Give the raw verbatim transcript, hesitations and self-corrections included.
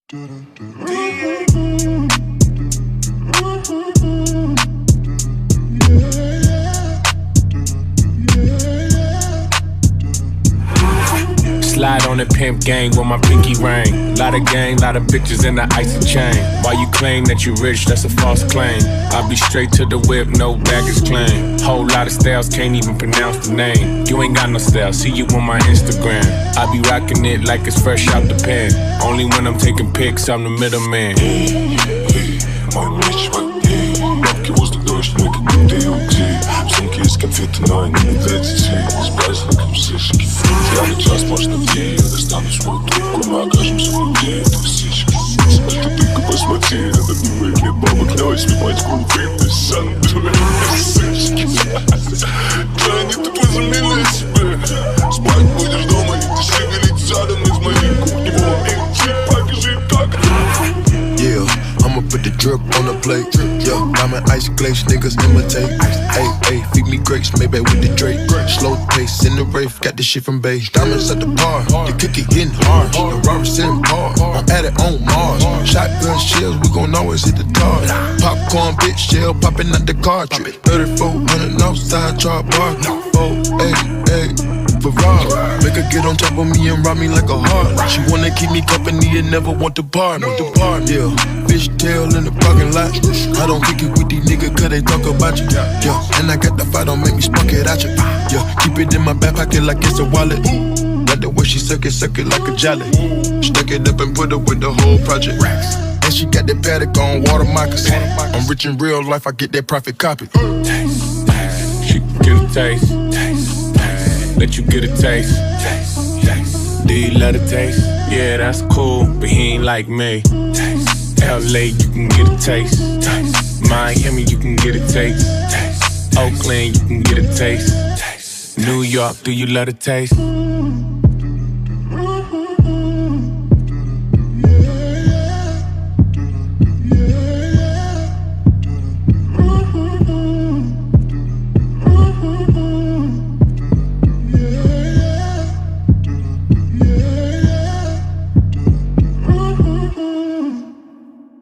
Slide on the pimp gang with my pinky ring. Lot of gang, lot of bitches in the icy chain. While you claim that you rich, that's a false claim. I'll be straight to the whip, no baggage claim. Whole lot of styles, can't even pronounce the name. You ain't got no style, see you on my Instagram. I be rocking it like it's fresh out the pen. Only when I'm taking pics, I'm the middleman. Мой меч в огне, бабки возле дождь, мы как будто угли. В сумке есть конфеты, но они не для детей. С праздником слышки, я на час, может, на день. Я достану свою трубку, мы окажемся внутри этой всечки. Ты только посмотри, надо милые мне бабок. Давай снимать круты, ты сам дурак, сычки. Да они тут возомнили себе. Спать будешь дома, и ты шевелить задом из моей кухни. Иди, покажи, как. Yeah, I'ma put the drip on the plate. Yeah, diamond ice glaze, niggas imitate. Hey, hey, feed me grapes, maybe with the Drake. Slow pace in the rave, got this shit from base. Diamonds at the bar, the cookie getting hard. The Robert sitting hard, I'm at it on Mars. Shotgun shells, we gon' always hit the tar. Popcorn, bitch, shell popping out the cartridge. thirty-four hundred outside, char bar. Oh, hey, hey. Ferrari. Make her get on top of me and rob me like a heart. She wanna keep me company and never want to part. Want to part, yeah. Fish tail in the parking lot. I don't kick it with these niggas cause they talk about you. Yeah, and I got the fight, don't make me spark it at you. Yeah, keep it in my back pocket like it's a wallet. Like the way she suck it, suck it like a jelly. Stuck it up and put up with the whole project. And she got that paddock on water moccasin. I'm rich in real life, I get that profit copy. Taste, taste. She can get a taste. Taste. Let you get a taste. Taste, taste. Do you love the taste? Yeah, that's cool, but he ain't like me. Taste, L A, you can get a taste. Taste. Miami, you can get a taste. Taste. Oakland, you can get a taste. Taste. New York, do you love the taste?